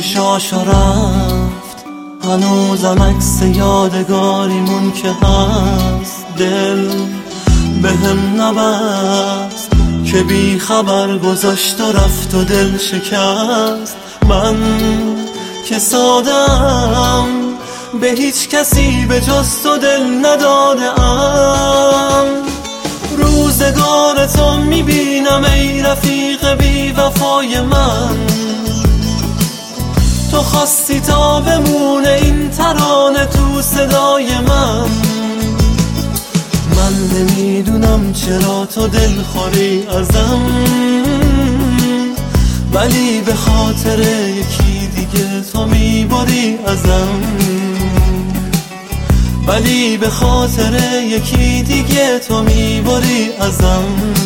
چشاشو رفت، هنوزم عکس یادگاریمون که هست. دل به هم نبست که بی خبر گذاشت و رفت و دل شکست. من که سادم به هیچ کسی به جز تو دل ندادم. روزگار تو میبینم ای رفیق بی وفای من، تو خواستی تا بمونه این ترانه تو صدای من. من نمیدونم چرا تو دلخوری ازم، ولی به خاطر یکی دیگه تو میبری ازم، ولی به خاطر یکی دیگه تو میبری ازم.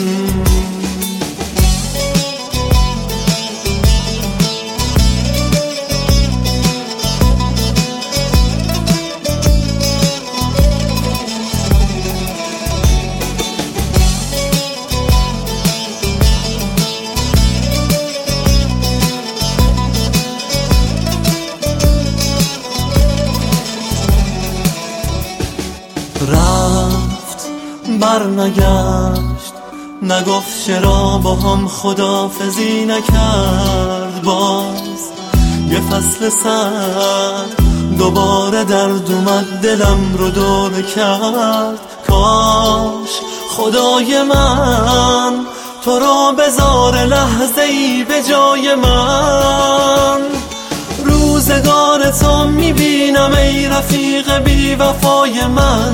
رفت برنگشت، نگفت چرا با هم خداحافظی نکرد. باز یه فصل سرد دوباره درد اومد دلم رو دوره کرد. کاش خدای من تو رو بذاره لحظه ای به جای من. روزگار تو میبینم ای رفیق بی وفای من،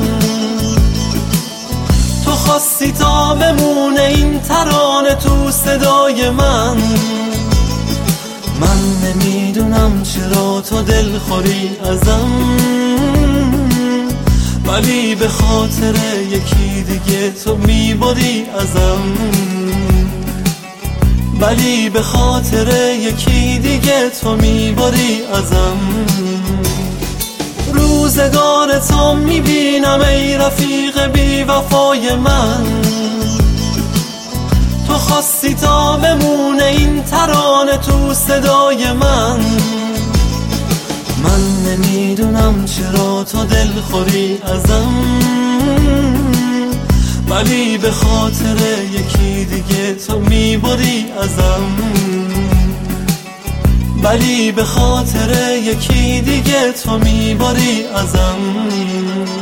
تو خواستی تا بمونه این ترانه تو صدای من. من نمیدونم چرا تو دلخوری ازم، ولی به خاطر یکی دیگه تو میبری ازم، ولی به خاطر یکی دیگه تو میبری ازم. روزگار تو میبینم ای رفیق بی وفای من، تو خواستی تا بمونه این ترانه تو صدای من. من نمیدونم چرا تو دلخوری ازم، ولی به خاطر یکی دیگه تو میبری ازم، ولی به خاطر یکی دیگه تو میبری ازم.